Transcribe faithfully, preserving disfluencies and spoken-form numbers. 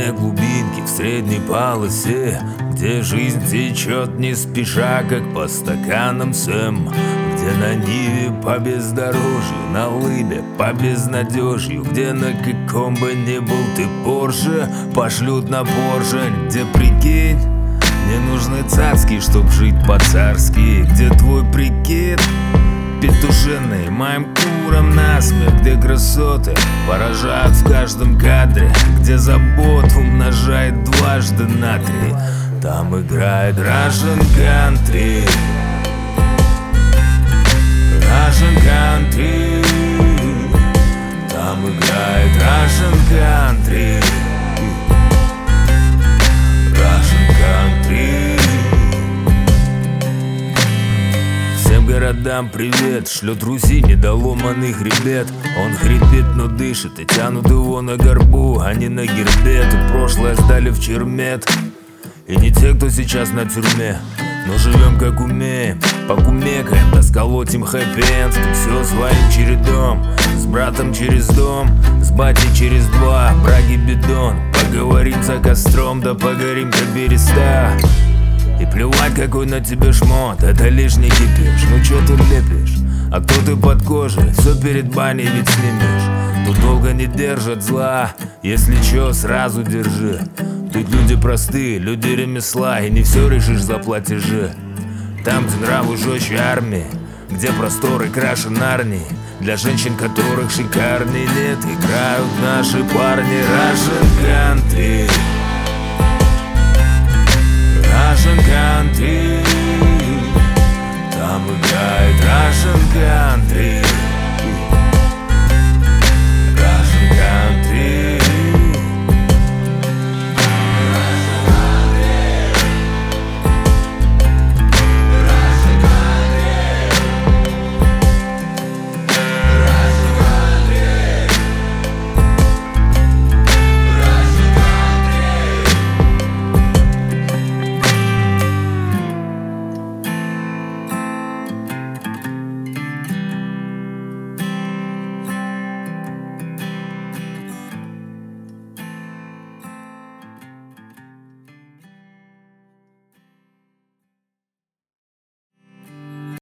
Темные глубинки в средней полосе, где жизнь течет не спеша, как по стаканам Сэм. Где на Ниве по бездорожью, на Лыбе по безнадежью, где на каком бы ни был ты Порше пошлют на Порше. Где, прикинь, не нужны цацки, чтоб жить по-царски. Где твой прикид петушиный моим курам насмех. Где красоты поражают в каждом кадре, где заботу умножает дважды на три. Там играет Russian Country, Russian Country. Там играет Russian Country, Russian Country. Всем городам привет, шлет Руси недоломанный хребет. Он хрипит, но дышит, и тянут его на горбу, а не на гербе. Тут прошлое сдали в чермет, и не те, кто сейчас на тюрьме. Но живем как умеем, покумекаем, да сколотим хэппи-энд. Тут все своим чередом, с братом через дом, с батей через два, браги бидон. Поговорим за костром, да погорим как береста. И плевать, какой на тебе шмот, это лишний кипиш. Ну чё ты лепишь? А кто ты под кожей? Все перед баней ведь снимешь. Тут долго не держат зла, если чё, сразу держи. Тут люди простые, люди ремесла, и не все решишь за платежи. Там, где нравы жестче армии, где просторы краше Нарнии, для женщин, которых шикарный нет, играют наши парни. Russian Country, Russian Country. Там играет Russian Country,